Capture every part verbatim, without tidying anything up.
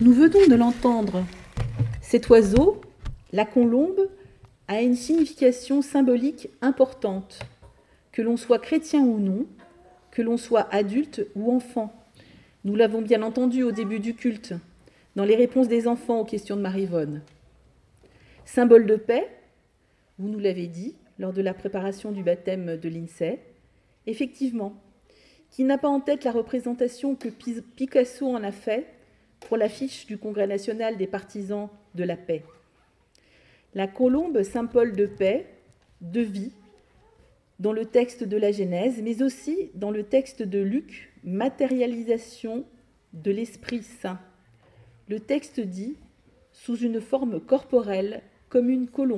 Nous venons de l'entendre. Cet oiseau, la colombe, a une signification symbolique importante, que l'on soit chrétien ou non, que l'on soit adulte ou enfant. Nous l'avons bien entendu au début du culte, dans les réponses des enfants aux questions de Marie-Yvonne. Symbole de paix, vous nous l'avez dit lors de la préparation du baptême de Lindsay, effectivement, qui n'a pas en tête la représentation que Picasso en a fait pour l'affiche du Congrès national des partisans de la paix. La colombe, symbole de paix, de vie, dans le texte de la Genèse, mais aussi dans le texte de Luc, matérialisation de l'Esprit Saint. Le texte dit « sous une forme corporelle, comme une colombe ».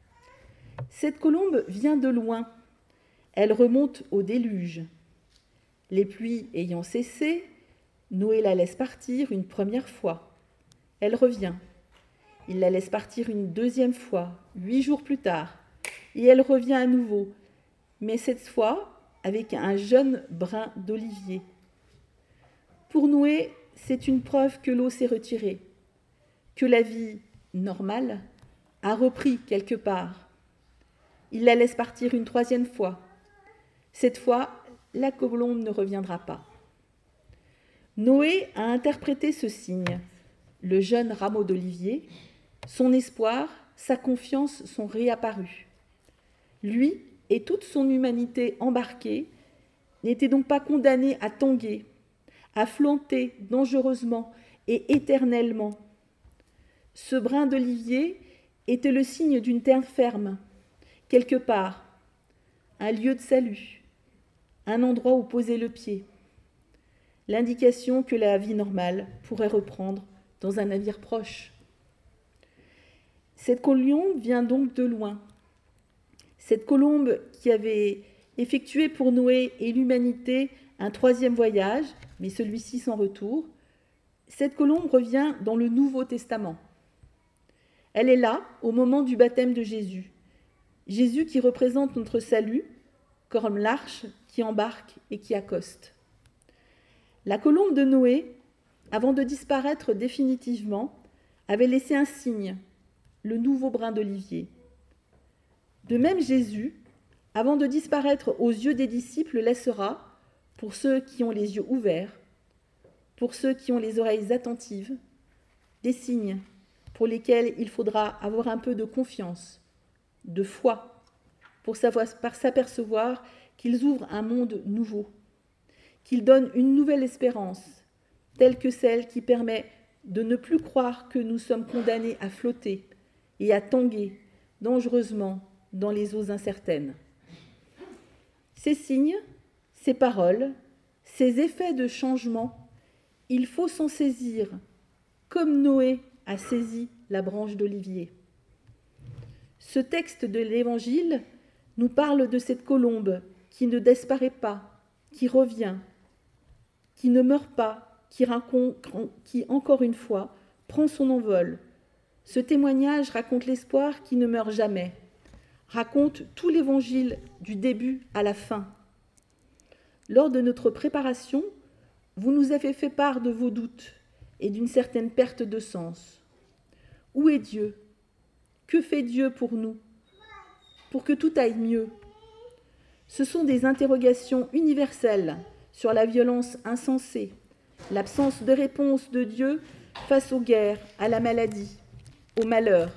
Cette colombe vient de loin. Elle remonte au déluge. Les pluies ayant cessé, Noé la laisse partir une première fois. Elle revient. Il la laisse partir une deuxième fois, huit jours plus tard, et elle revient à nouveau, mais cette fois avec un jeune brin d'olivier. Pour Noé, c'est une preuve que l'eau s'est retirée, que la vie normale a repris quelque part. Il la laisse partir une troisième fois. Cette fois, la colombe ne reviendra pas. Noé a interprété ce signe, le jeune rameau d'olivier. Son espoir, sa confiance sont réapparus. Lui et toute son humanité embarquée n'étaient donc pas condamnés à tanguer, à flotter dangereusement et éternellement. Ce brin d'olivier était le signe d'une terre ferme, quelque part, un lieu de salut, un endroit où poser le pied, l'indication que la vie normale pourrait reprendre dans un navire proche. Cette colombe vient donc de loin. Cette colombe qui avait effectué pour Noé et l'humanité un troisième voyage, mais celui-ci sans retour, cette colombe revient dans le Nouveau Testament. Elle est là au moment du baptême de Jésus. Jésus qui représente notre salut, comme l'arche qui embarque et qui accoste. La colombe de Noé, avant de disparaître définitivement, avait laissé un signe, le nouveau brin d'olivier. De même, Jésus, avant de disparaître aux yeux des disciples, laissera, pour ceux qui ont les yeux ouverts, pour ceux qui ont les oreilles attentives, des signes pour lesquels il faudra avoir un peu de confiance, de foi, pour savoir, par s'apercevoir qu'ils ouvrent un monde nouveau, qu'ils donnent une nouvelle espérance, telle que celle qui permet de ne plus croire que nous sommes condamnés à flotter et à tanguer dangereusement dans les eaux incertaines. Ces signes, ces paroles, ces effets de changement, il faut s'en saisir, comme Noé a saisi la branche d'olivier. Ce texte de l'Évangile nous parle de cette colombe qui ne disparaît pas, qui revient, qui ne meurt pas, qui, raconte, qui encore une fois prend son envol. Ce témoignage raconte l'espoir qui ne meurt jamais, raconte tout l'Évangile du début à la fin. Lors de notre préparation, vous nous avez fait part de vos doutes et d'une certaine perte de sens. Où est Dieu ? Que fait Dieu pour nous ? Pour que tout aille mieux ? Ce sont des interrogations universelles sur la violence insensée, l'absence de réponse de Dieu face aux guerres, à la maladie, au malheur.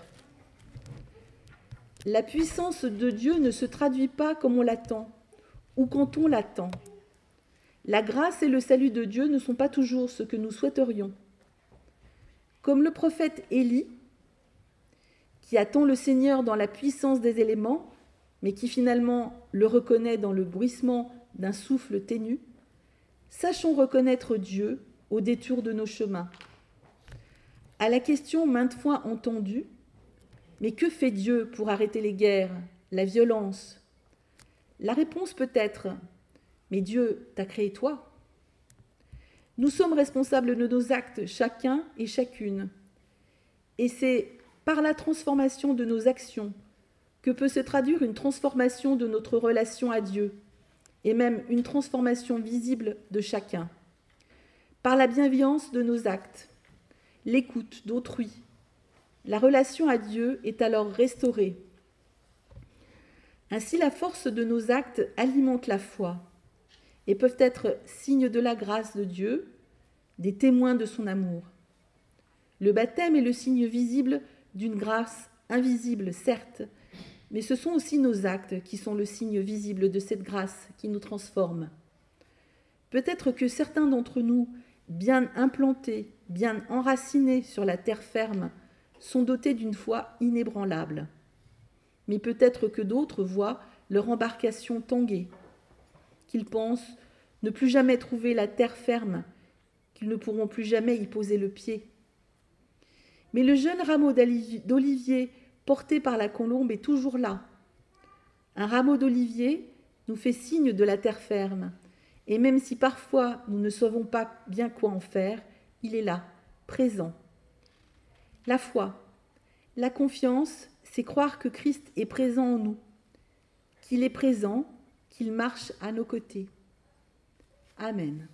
La puissance de Dieu ne se traduit pas comme on l'attend ou quand on l'attend. La grâce et le salut de Dieu ne sont pas toujours ce que nous souhaiterions. Comme le prophète Élie, qui attend le Seigneur dans la puissance des éléments, mais qui finalement le reconnaît dans le bruissement d'un souffle ténu, sachons reconnaître Dieu au détour de nos chemins. À la question maintes fois entendue, mais que fait Dieu pour arrêter les guerres, la violence ? La réponse peut être, mais Dieu t'a créé toi. Nous sommes responsables de nos actes, chacun et chacune. Et c'est par la transformation de nos actions que peut se traduire une transformation de notre relation à Dieu, et même une transformation visible de chacun. Par la bienveillance de nos actes, l'écoute d'autrui. La relation à Dieu est alors restaurée. Ainsi, la force de nos actes alimente la foi et peuvent être signes de la grâce de Dieu, des témoins de son amour. Le baptême est le signe visible d'une grâce invisible, certes, mais ce sont aussi nos actes qui sont le signe visible de cette grâce qui nous transforme. Peut-être que certains d'entre nous, bien implantés, bien enracinés sur la terre ferme, sont dotés d'une foi inébranlable. Mais peut-être que d'autres voient leur embarcation tanguer, qu'ils pensent ne plus jamais trouver la terre ferme, qu'ils ne pourront plus jamais y poser le pied. Mais le jeune rameau d'olivier porté par la colombe est toujours là. Un rameau d'olivier nous fait signe de la terre ferme, et même si parfois nous ne savons pas bien quoi en faire, il est là, présent. La foi, la confiance, c'est croire que Christ est présent en nous, qu'il est présent, qu'il marche à nos côtés. Amen.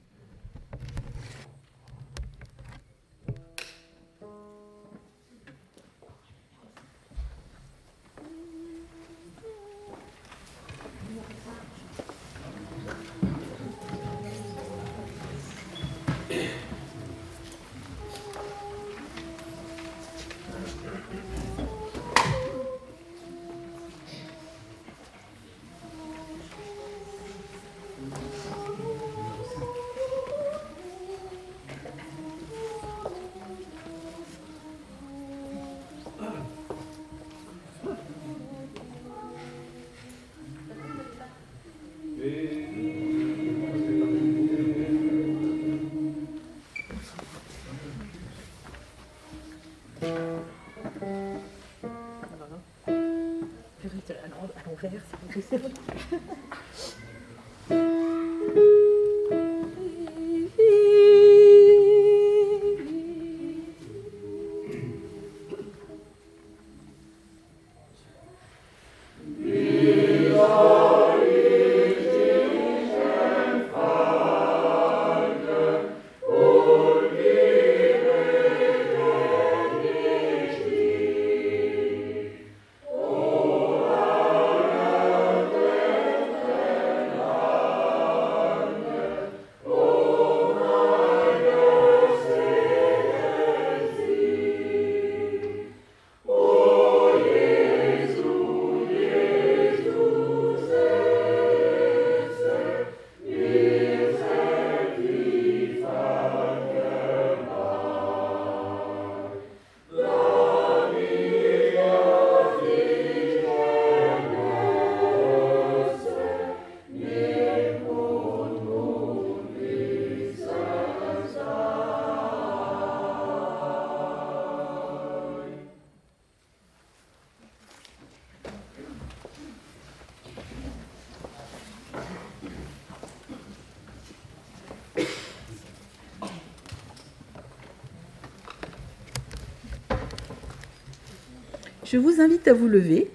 Je vous invite à vous lever.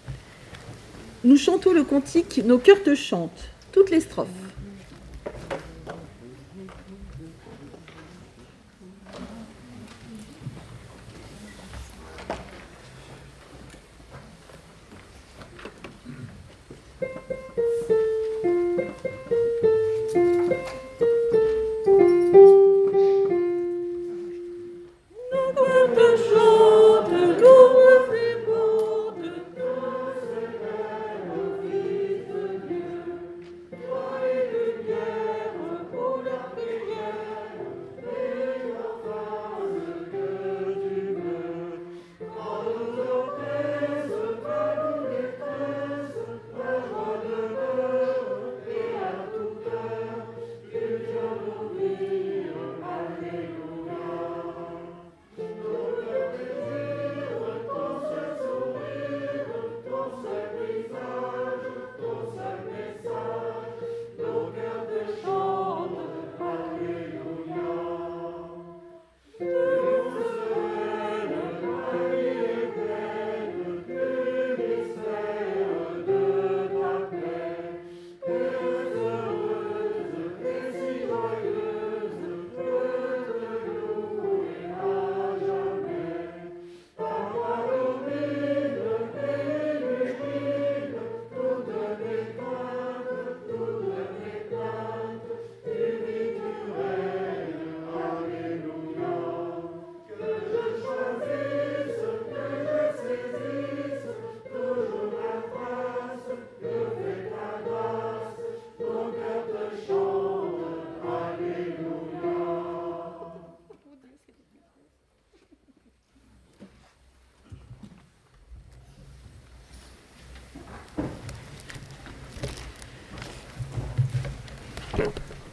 Nous chantons le cantique « Nos cœurs te chantent », toutes les strophes. Gloire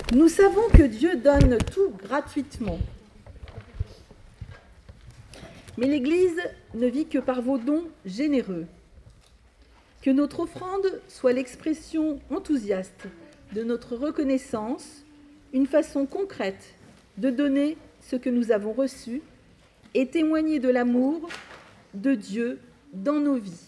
Nous savons que Dieu donne tout gratuitement. Mais l'Église ne vit que par vos dons généreux. Que notre offrande soit l'expression enthousiaste de notre reconnaissance, une façon concrète de donner ce que nous avons reçu et témoigner de l'amour de Dieu dans nos vies.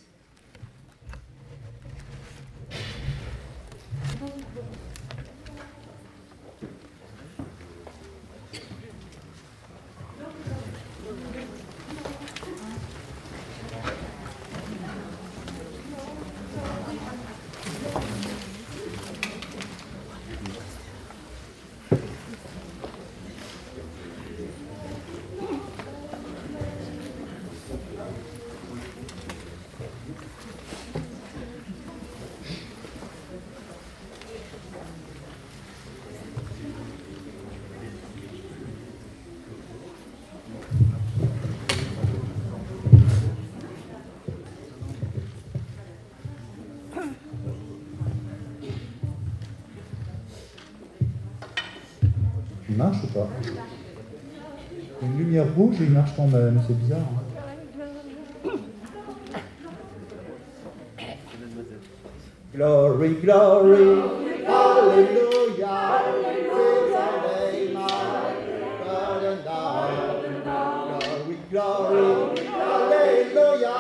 Il marche ou pas? Il y a une lumière rouge et il marche quand même, c'est bizarre. Hein. Glory, glory, hallelujah, glory, glory, hallelujah.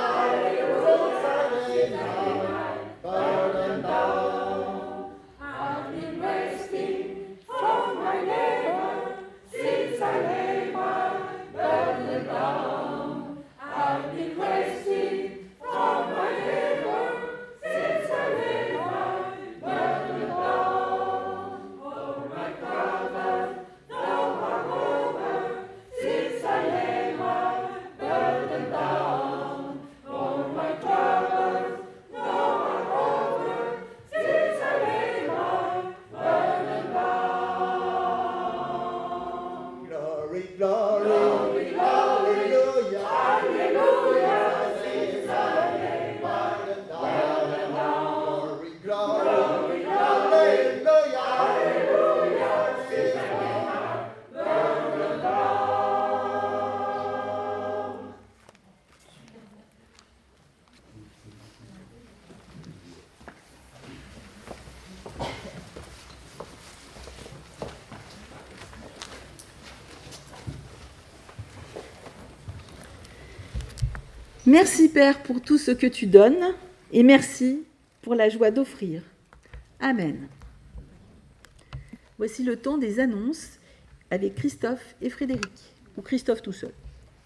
Merci Père pour tout ce que tu donnes et merci pour la joie d'offrir. Amen. Voici le temps des annonces avec Christophe et Frédéric, ou Christophe tout seul.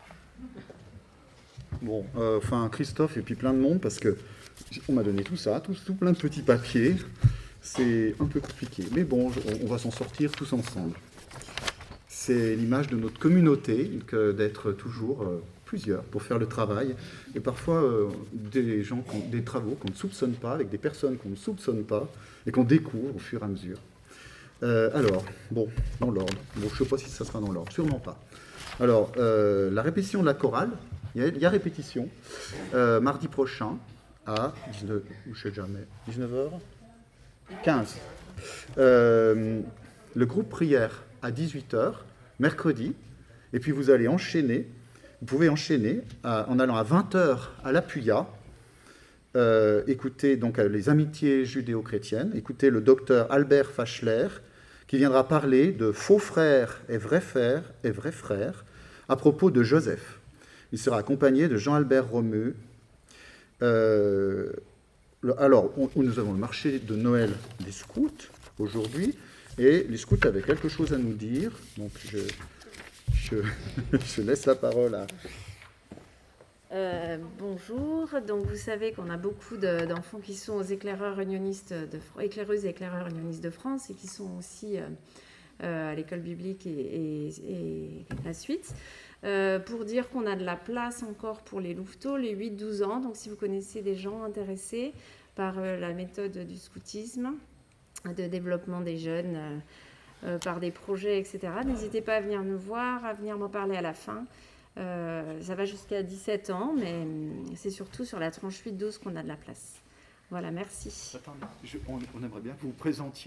Bon, euh, enfin Christophe et puis plein de monde parce que on m'a donné tout ça, tout, tout plein de petits papiers. C'est un peu compliqué, mais bon, on, on va s'en sortir tous ensemble. C'est l'image de notre communauté que d'être toujours euh, plusieurs pour faire le travail, et parfois euh, des gens, des travaux qu'on ne soupçonne pas, avec des personnes qu'on ne soupçonne pas, et qu'on découvre au fur et à mesure. Euh, alors, bon, dans l'ordre. Bon, je ne sais pas si ça sera dans l'ordre, sûrement pas. Alors, euh, la répétition de la chorale, il y a, il y a répétition, euh, mardi prochain, à dix-neuf, je sais jamais, dix-neuf heures quinze. Euh, le groupe prière à dix-huit heures, mercredi, et puis vous allez enchaîner, vous pouvez enchaîner à, en allant à vingt heures à l'Appuya, euh, écouter donc les amitiés judéo-chrétiennes, écouter le docteur Albert Fachler, qui viendra parler de faux frères et vrais frères et vrais frères à propos de Joseph. Il sera accompagné de Jean-Albert Romeu. Euh, alors, on, nous avons le marché de Noël des scouts aujourd'hui, et les scouts avaient quelque chose à nous dire, donc je, je, je laisse la parole à... Euh, bonjour, donc vous savez qu'on a beaucoup de, d'enfants qui sont aux éclaireurs unionistes de, éclaireuses et éclaireurs unionistes de France et qui sont aussi euh, euh, à l'école biblique et, et, et la suite. Euh, pour dire qu'on a de la place encore pour les louveteaux, les huit douze ans, donc si vous connaissez des gens intéressés par euh, la méthode du scoutisme, de développement des jeunes, euh, euh, par des projets, et cetera, n'hésitez pas à venir nous voir, à venir m'en parler à la fin. Euh, ça va jusqu'à dix-sept ans, mais c'est surtout sur la tranche huit douze qu'on a de la place. Voilà, merci. Attendez, je, on, on aimerait bien que vous vous présentiez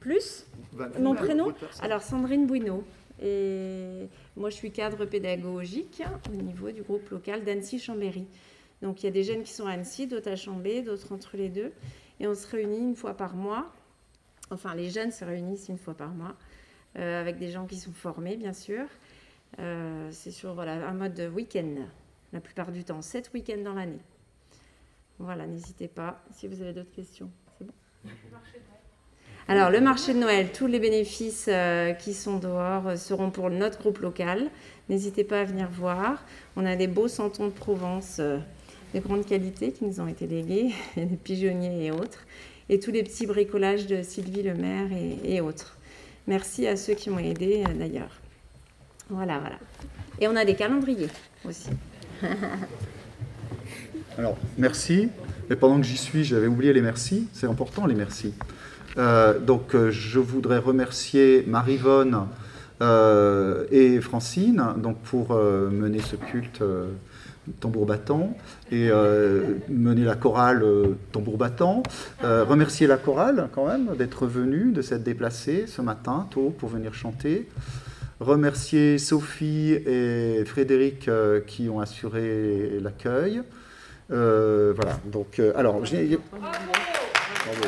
Plus Van- mon Van- prénom votre personne. Alors, Sandrine Bouineau. Et moi, je suis cadre pédagogique au niveau du groupe local d'Annecy-Chambéry. Donc, il y a des jeunes qui sont à Annecy, d'autres à Chambé, d'autres entre les deux. Et on se réunit une fois par mois. Enfin, les jeunes se réunissent une fois par mois, euh, avec des gens qui sont formés, bien sûr. Euh, c'est sur voilà, un mode week-end, la plupart du temps, sept week-ends dans l'année. Voilà, n'hésitez pas si vous avez d'autres questions. C'est bon. Alors, le marché de Noël, tous les bénéfices euh, qui sont dehors euh, seront pour notre groupe local. N'hésitez pas à venir voir. On a des beaux santons de Provence euh, de grande qualité qui nous ont été légués, des pigeonniers et autres. Et tous les petits bricolages de Sylvie Lemaire et, et autres. Merci à ceux qui m'ont aidé euh, d'ailleurs. Voilà, voilà. Et on a des calendriers aussi. Alors, merci. Mais pendant que j'y suis, j'avais oublié les merci. C'est important, les merci. Euh, donc, euh, je voudrais remercier Marie-Vonne euh, et Francine donc, pour euh, mener ce culte euh, tambour battant et euh, mener la chorale euh, tambour battant. Euh, remercier la chorale, quand même, d'être venue, de s'être déplacée ce matin, tôt, pour venir chanter. Remercier Sophie et Frédéric euh, qui ont assuré l'accueil. Euh, voilà, donc, euh, alors, j'ai... Bravo.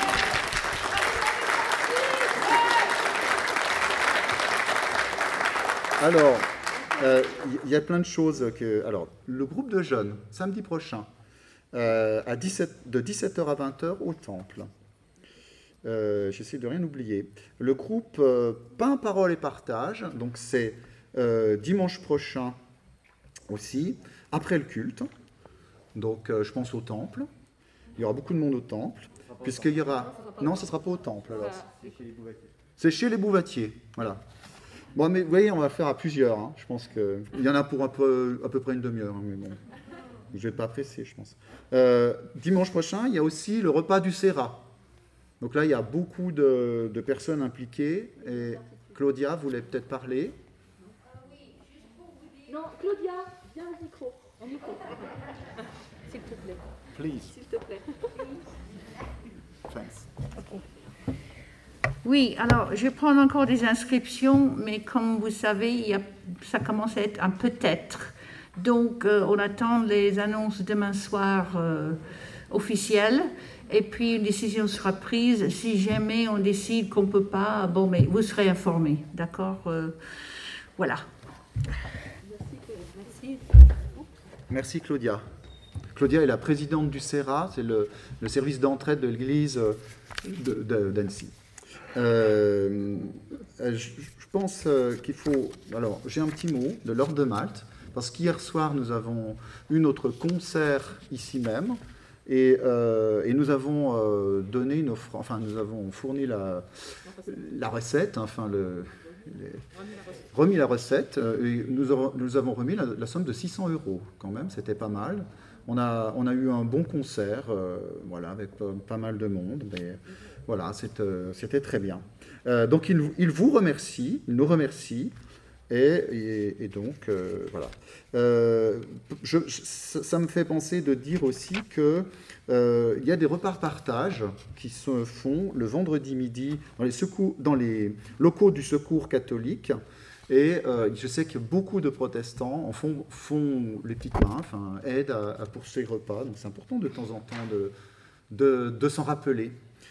Alors, il euh, y a plein de choses que... Alors, le groupe de jeunes, samedi prochain, euh, à dix-sept, de dix-sept heures à vingt heures au Temple. Euh, j'essaie de rien oublier. Le groupe euh, Pain, Parole et Partage, donc c'est euh, dimanche prochain aussi, après le culte. Donc, euh, je pense au Temple. Il y aura beaucoup de monde au Temple, puisqu'il y aura... Non, ce ne sera pas au Temple, alors. C'est chez les Bouvatiers, voilà. Bon, mais vous voyez, on va faire à plusieurs. Hein. Je pense qu'il y en a pour un peu, à peu près une demi-heure. Hein, mais bon, je ne vais pas presser, je pense. Euh, dimanche prochain, il y a aussi le repas du Sérat. Donc là, il y a beaucoup de, de personnes impliquées. Et Claudia voulait peut-être parler. Non, Claudia, viens au micro. Au micro. S'il te plaît. Please. S'il te plaît. Thanks. Okay. Oui, alors je vais prendre encore des inscriptions, mais comme vous savez, il y a, ça commence à être un peut-être. Donc euh, on attend les annonces demain soir euh, officielles, et puis une décision sera prise. Si jamais on décide qu'on ne peut pas, bon, mais vous serez informés, d'accord euh, Voilà. Merci. Merci Claudia. Claudia est la présidente du Sérat, c'est le, le service d'entraide de l'église de, de, d'Annecy. Euh, je, je pense qu'il faut... Alors, j'ai un petit mot de l'Ordre de Malte, parce qu'hier soir, nous avons eu notre concert ici même, et, euh, et nous avons euh, donné une offre, enfin, nous avons fourni la, la recette, enfin, le, les, remis la recette, et nous, aurons, nous avons remis la, la somme de six cents euros, quand même, c'était pas mal. On a, on a eu un bon concert, euh, voilà, avec pas, pas mal de monde, mais... Voilà, c'était très bien. Euh, donc, il, il vous remercie, il nous remercie, et, et, et donc, euh, voilà. Euh, je, je, ça me fait penser de dire aussi qu'il euh, y a des repas partage qui se font le vendredi midi dans les, secours, dans les locaux du Secours catholique, et euh, je sais que beaucoup de protestants en font, font les petites mains, enfin, aident à, à pour ces repas, donc c'est important de temps en temps de, de, de s'en rappeler.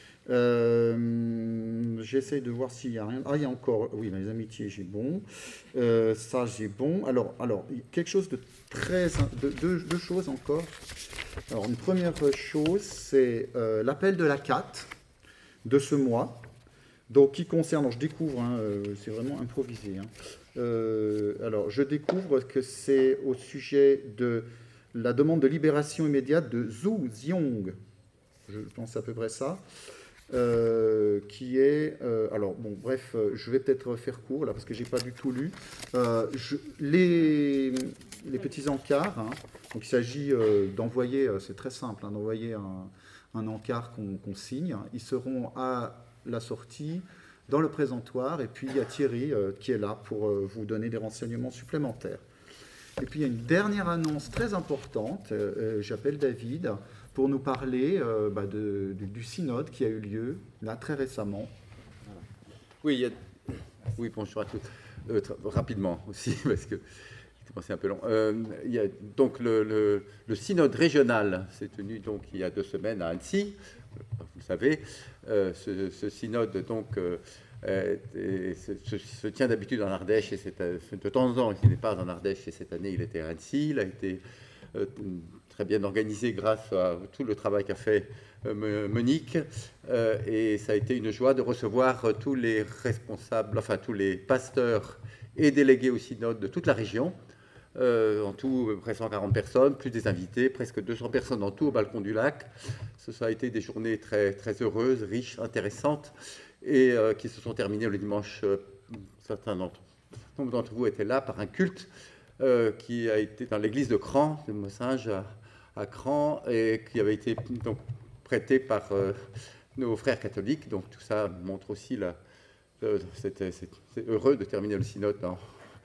Euh, J'essaye de voir s'il y a rien. Ah, il y a encore. Oui, les amitiés, j'ai bon. Euh, ça, j'ai bon. Alors, alors, quelque chose de très. De, deux, deux choses encore. Alors, une première chose, c'est euh, l'appel de la C A T de ce mois. Donc, qui concerne. Alors, je découvre, hein, euh, c'est vraiment improvisé. Hein. Euh, alors, je découvre que c'est au sujet de la demande de libération immédiate de Zhu Xiong. Je pense à peu près ça. Euh, qui est... Euh, alors, bon, bref, euh, je vais peut-être faire court, là, parce que je n'ai pas du tout lu. Euh, je, les, les petits encarts, hein, donc il s'agit euh, d'envoyer, euh, c'est très simple, hein, d'envoyer un, un encart qu'on qu'on signe. Hein, ils seront à la sortie, dans le présentoir, et puis il y a Thierry euh, qui est là pour euh, vous donner des renseignements supplémentaires. Et puis il y a une dernière annonce très importante, euh, j'appelle David, pour nous parler euh, bah, de, du, du synode qui a eu lieu là très récemment. Oui, il y a... oui, bonjour à tous. Euh, rapidement aussi, parce que c'est un peu long. Euh, il y a donc le, le, le synode régional s'est tenu donc il y a deux semaines à Annecy, vous le savez. Euh, ce, ce synode donc euh, est, se, se tient d'habitude en Ardèche et c'est, de temps en temps il n'est pas en Ardèche et cette année il était à Annecy. Il a été euh, très bien organisé grâce à tout le travail qu'a fait euh, Monique euh, et ça a été une joie de recevoir tous les responsables, enfin tous les pasteurs et délégués au synode de toute la région. Euh, en tout, près de cent quarante personnes, plus des invités, presque deux cents personnes en tout au balcon du lac. Ça a été des journées très, très heureuses, riches, intéressantes, et euh, qui se sont terminées le dimanche. Euh, certains d'entre, nombre d'entre vous étaient là par un culte euh, qui a été dans l'église de Cran, de Mossinge à, à Cran, et qui avait été donc, prêté par euh, nos frères catholiques. Donc tout ça montre aussi la... Euh, c'était, c'est, c'est heureux de terminer le synode dans,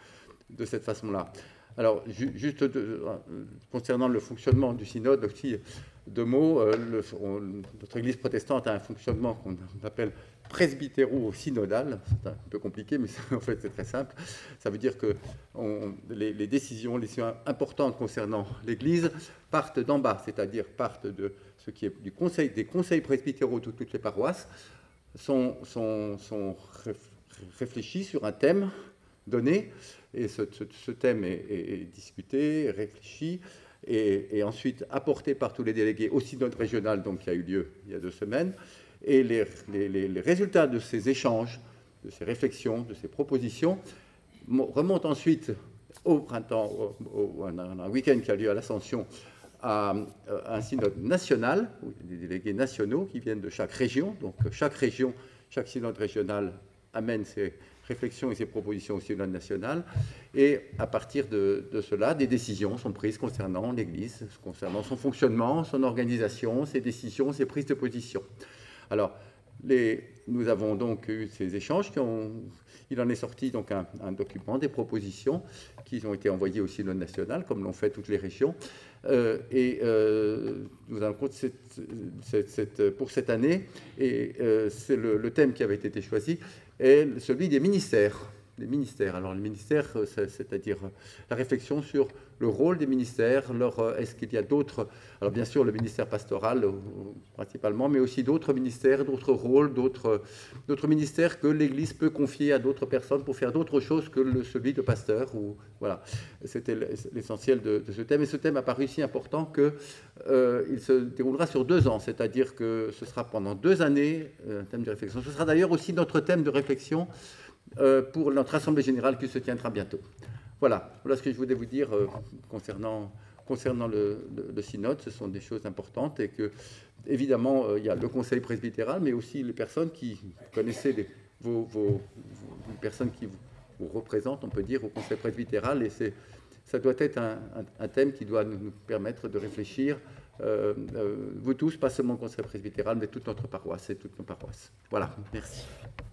de cette façon-là. Alors, ju- juste de, euh, concernant le fonctionnement du synode, aussi deux mots. Euh, le, on, notre Église protestante a un fonctionnement qu'on appelle presbytéro-synodal. C'est un peu compliqué, mais en fait c'est très simple. Ça veut dire que on, les, les décisions, les décisions importantes concernant l'Église partent d'en bas, c'est-à-dire partent de ce qui est du conseil, des conseils presbytéraux de toutes les paroisses, sont, sont, sont réfléchis sur un thème donné. Et ce, ce, ce thème est, est, est discuté, réfléchi, et, et ensuite apporté par tous les délégués au synode régional, donc, qui a eu lieu il y a deux semaines. Et les, les, les résultats de ces échanges, de ces réflexions, de ces propositions, remontent ensuite au printemps, au, au, un, un week-end qui a lieu à l'Ascension, à, à un synode national, où il y a des délégués nationaux qui viennent de chaque région. Donc chaque région, chaque synode régional amène ses réflexions et ses propositions au synode national, et à partir de, de cela, des décisions sont prises concernant l'Église, concernant son fonctionnement, son organisation, ses décisions, ses prises de position. Alors, les, nous avons donc eu ces échanges, qui ont, il en est sorti donc un, un document, des propositions qui ont été envoyées au synode national, comme l'ont fait toutes les régions, euh, et euh, nous allons cette, cette, cette, pour cette année, et euh, c'est le, le thème qui avait été choisi, est celui des ministères. Les ministères. Alors, les ministères, c'est-à-dire la réflexion sur le rôle des ministères, leur, est-ce qu'il y a d'autres, alors bien sûr le ministère pastoral principalement, mais aussi d'autres ministères, d'autres rôles, d'autres, d'autres ministères que l'Église peut confier à d'autres personnes pour faire d'autres choses que le, celui de pasteur. Ou, voilà. C'était l'essentiel de, de ce thème. Et ce thème a paru si important qu'il euh, se déroulera sur deux ans, c'est-à-dire que ce sera pendant deux années un thème de réflexion. Ce sera d'ailleurs aussi notre thème de réflexion Euh, pour notre Assemblée générale qui se tiendra bientôt. Voilà, voilà ce que je voulais vous dire euh, concernant, concernant le, le, le synode. Ce sont des choses importantes et que, évidemment, euh, il y a le conseil presbytéral, mais aussi les personnes qui connaissaient les, vos, vos, vos personnes qui vous, vous représentent, on peut dire, au conseil presbytéral, et c'est, ça doit être un, un, un thème qui doit nous, nous permettre de réfléchir, euh, euh, vous tous, pas seulement le conseil presbytéral, mais toute notre paroisse et toutes nos paroisses. Voilà, merci.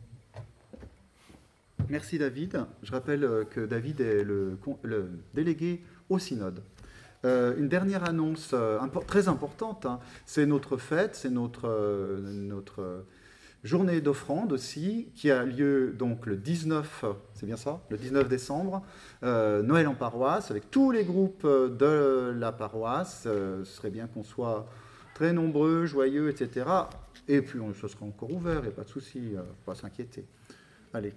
Merci David. Je rappelle que David est le, le délégué au synode. Euh, une dernière annonce euh, impo- très importante, hein, c'est notre fête, c'est notre, euh, notre journée d'offrande aussi, qui a lieu donc le dix-neuf, c'est bien ça, le dix-neuf décembre, euh, Noël en paroisse, avec tous les groupes de la paroisse. Euh, ce serait bien qu'on soit très nombreux, joyeux, et cetera. Et puis on, ce sera encore ouvert, il n'y a pas de souci, il ne faut pas s'inquiéter. Allez.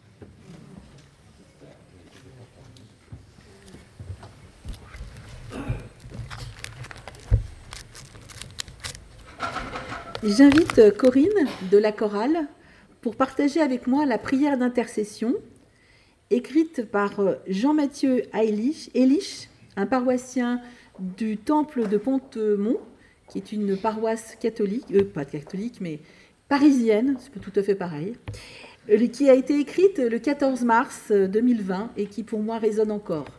J'invite Corinne de la chorale pour partager avec moi la prière d'intercession écrite par Jean-Mathieu Elich, un paroissien du temple de Pontemont, qui est une paroisse catholique, euh, pas catholique, mais parisienne, c'est tout à fait pareil, qui a été écrite le quatorze mars deux mille vingt et qui pour moi résonne encore.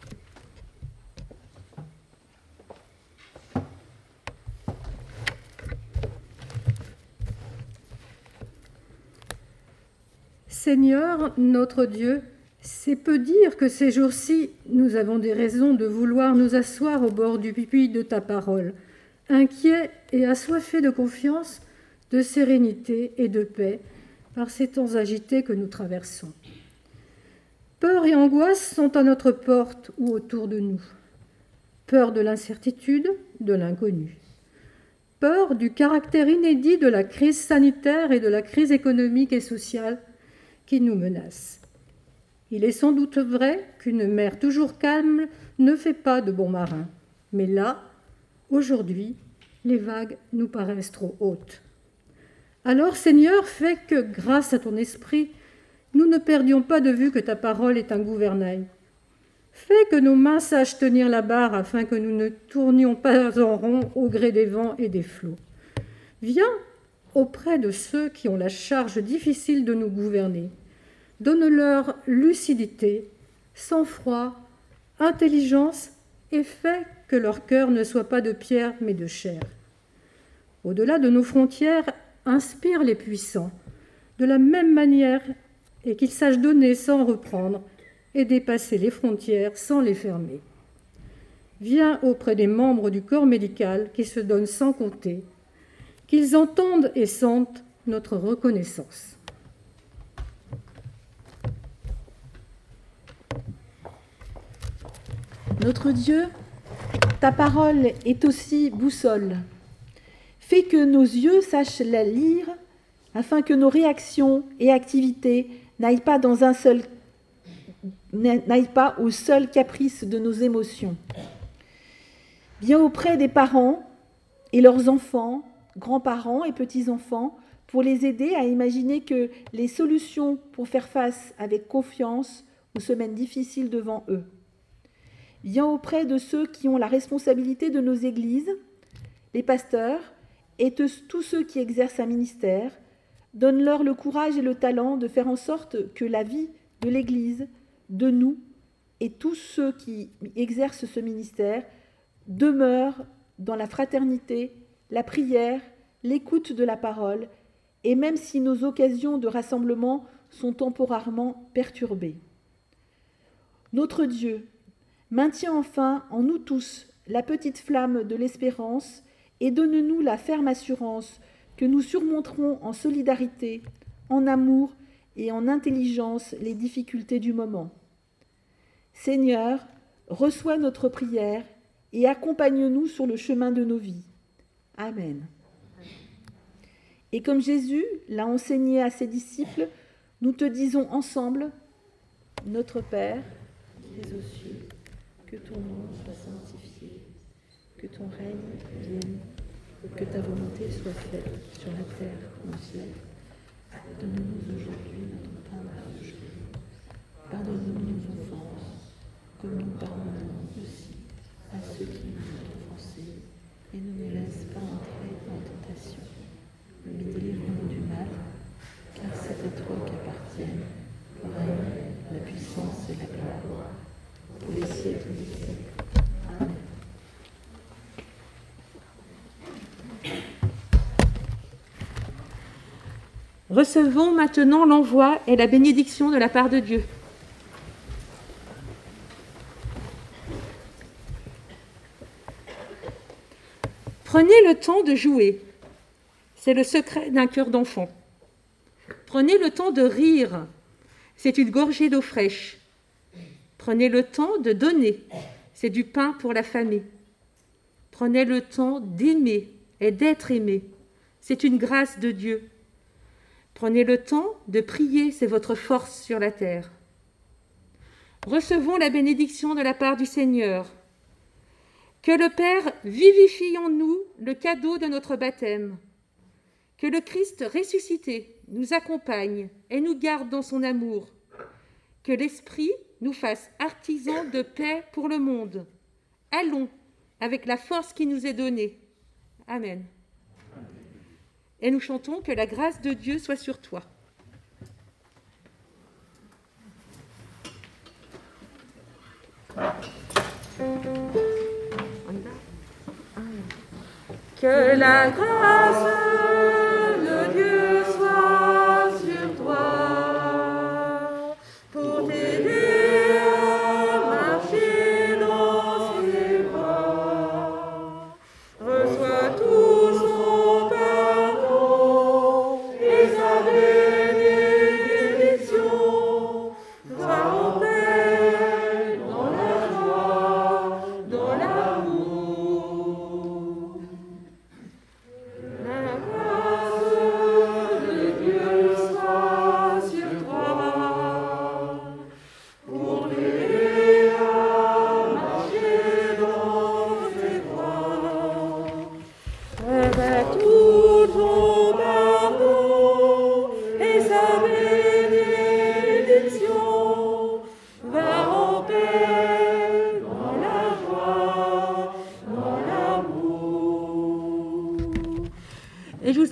Seigneur, notre Dieu, c'est peu dire que ces jours-ci, nous avons des raisons de vouloir nous asseoir au bord du puits de ta parole, inquiets et assoiffés de confiance, de sérénité et de paix, par ces temps agités que nous traversons. Peur et angoisse sont à notre porte ou autour de nous. Peur de l'incertitude, de l'inconnu. Peur du caractère inédit de la crise sanitaire et de la crise économique et sociale qui nous menace. Il est sans doute vrai qu'une mer toujours calme ne fait pas de bons marins. Mais là, aujourd'hui, les vagues nous paraissent trop hautes. Alors, Seigneur, fais que, grâce à ton esprit, nous ne perdions pas de vue que ta parole est un gouvernail. Fais que nos mains sachent tenir la barre afin que nous ne tournions pas en rond au gré des vents et des flots. Viens auprès de ceux qui ont la charge difficile de nous gouverner. Donne-leur lucidité, sang-froid, intelligence et fais que leur cœur ne soit pas de pierre mais de chair. Au-delà de nos frontières, inspire les puissants, de la même manière et qu'ils sachent donner sans reprendre et dépasser les frontières sans les fermer. Viens auprès des membres du corps médical qui se donnent sans compter, qu'ils entendent et sentent notre reconnaissance. Notre Dieu, ta parole est aussi boussole. Fais que nos yeux sachent la lire, afin que nos réactions et activités n'aillent pas dans un seul, n'aillent pas au seul caprice de nos émotions. Viens auprès des parents et leurs enfants, grands-parents et petits-enfants, pour les aider à imaginer que les solutions pour faire face avec confiance aux semaines difficiles devant eux. Viens auprès de ceux qui ont la responsabilité de nos églises, les pasteurs et tous ceux qui exercent un ministère. Donne-leur le courage et le talent de faire en sorte que la vie de l'Église, de nous et tous ceux qui exercent ce ministère demeurent dans la fraternité, la prière, l'écoute de la parole, et même si nos occasions de rassemblement sont temporairement perturbées. Notre Dieu maintient enfin en nous tous la petite flamme de l'espérance et donne-nous la ferme assurance que nous surmonterons en solidarité, en amour et en intelligence les difficultés du moment. Seigneur, reçois notre prière et accompagne-nous sur le chemin de nos vies. Amen. Et comme Jésus l'a enseigné à ses disciples, nous te disons ensemble, notre Père, qui es aux cieux, que ton nom soit sanctifié, que ton règne vienne, que ta volonté soit faite sur la terre comme au ciel. Donne-nous aujourd'hui notre pain de ce jour. Pardonne-nous nos offenses, comme nous pardonnons aussi à ceux qui nous ont offensés, et ne nous laisse pas entrer en tentation, mais délivre-nous du mal, car c'est à toi qu'appartiennent le règne, la puissance et la gloire, pour les siècles des siècles. Amen. Recevons maintenant l'envoi et la bénédiction de la part de Dieu. Prenez le temps de jouer. C'est le secret d'un cœur d'enfant. Prenez le temps de rire. C'est une gorgée d'eau fraîche. Prenez le temps de donner. C'est du pain pour la famille. Prenez le temps d'aimer et d'être aimé. C'est une grâce de Dieu. Prenez le temps de prier, c'est votre force sur la terre. Recevons la bénédiction de la part du Seigneur. Que le Père vivifie en nous le cadeau de notre baptême. Que le Christ ressuscité nous accompagne et nous garde dans son amour. Que l'Esprit nous fasse artisans de paix pour le monde. Allons avec la force qui nous est donnée. Amen. Et nous chantons que la grâce de Dieu soit sur toi. Que la grâce de Dieu soit sur toi pour t'aider à marcher dans ses pas. Reçois tout son pardon et sa bénédiction.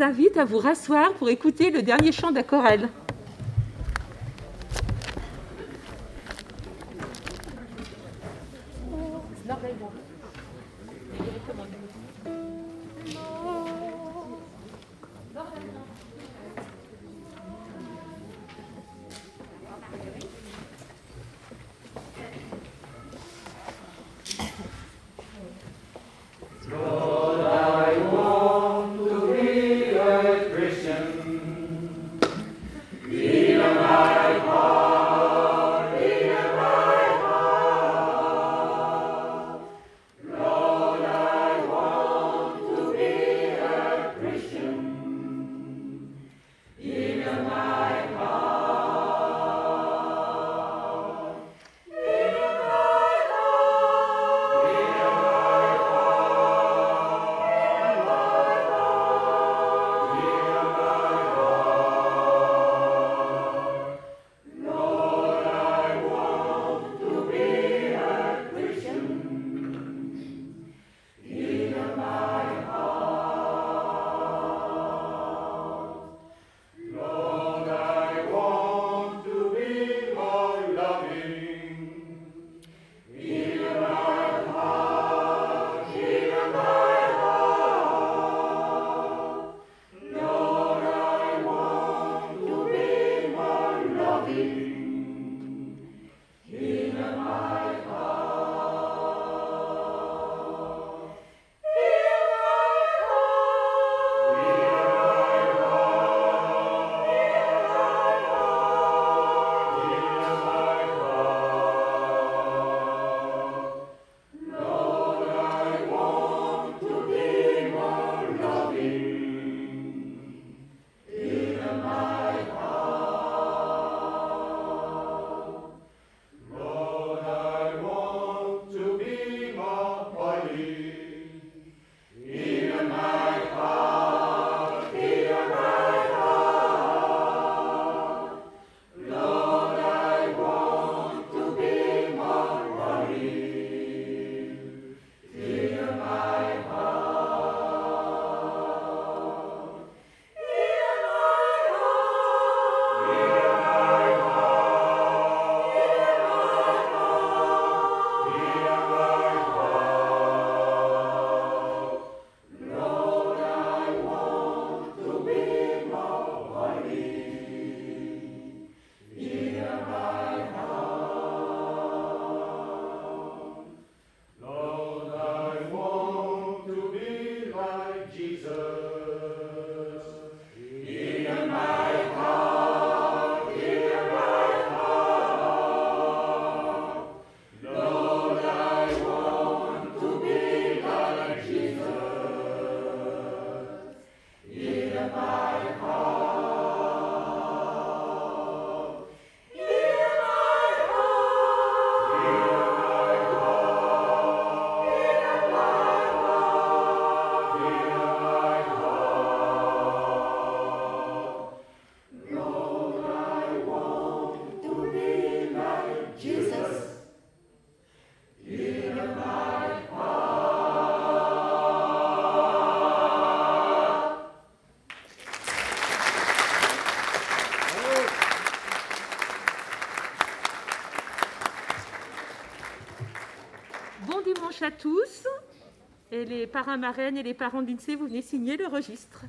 vous invite à vous rasseoir pour écouter le dernier chant de la chorale. À tous, et les parrains marraines et les parents de l'I N S E E, vous venez signer le registre.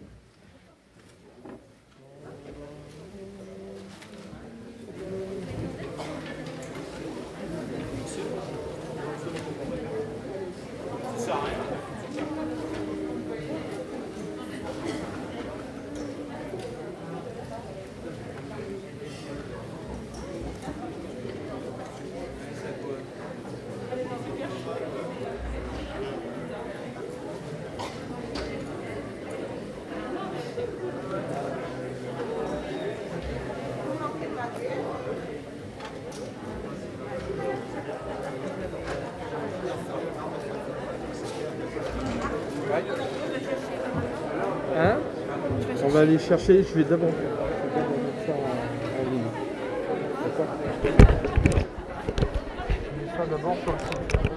Hein? On va aller chercher, je vais d'abord mettre ça en, en ligne. D'accord? Je mets ça d'abord sur le site.